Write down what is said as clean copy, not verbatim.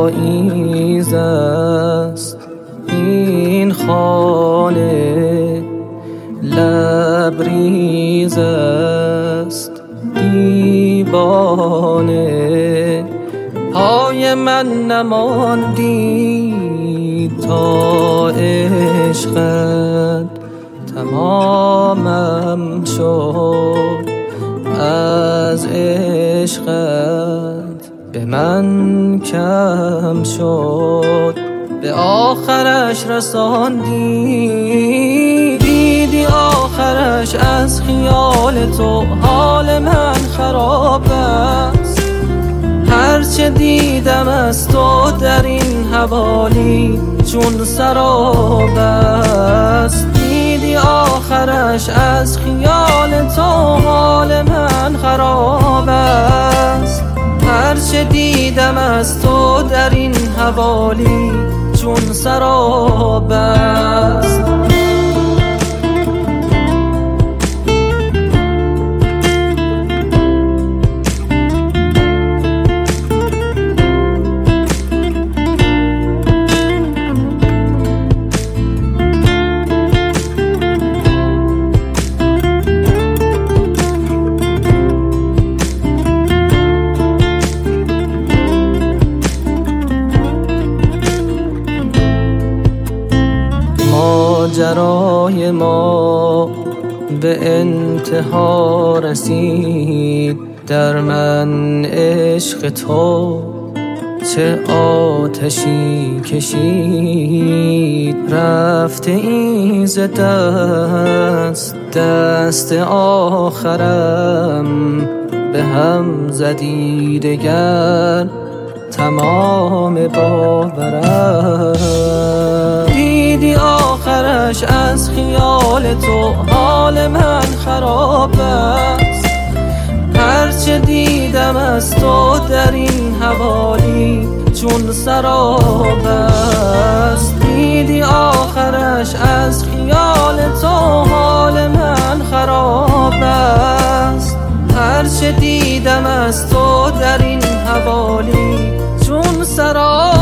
پاییز است این خانه، لبریز است دیوانه. پای من نماندی تا عشقت تمامم شد، از عشقت به من کم شد. به آخرش رساندی، دیدی آخرش از خیال تو حال من خراب است. هرچه دیدم از تو در این حوالی چون سراب است. دیدی آخرش از خیال تو حال من خراب است. هرچه دیدم از تو در این حوالی چون سراب است. ماجرای ما به انتها رسید، در من عشق تو چه آتشی کشید. رفته این ز دست آخرم به هم زدی دگر تمام باورم. دیدی آخرش از خیال تو حال من خراب است. هرچه دیدم از تو در این حوالی چون سراب است. دیدی آخرش از خیال تو حال من خراب است. هرچه دیدم از تو در این حوالی چون سراب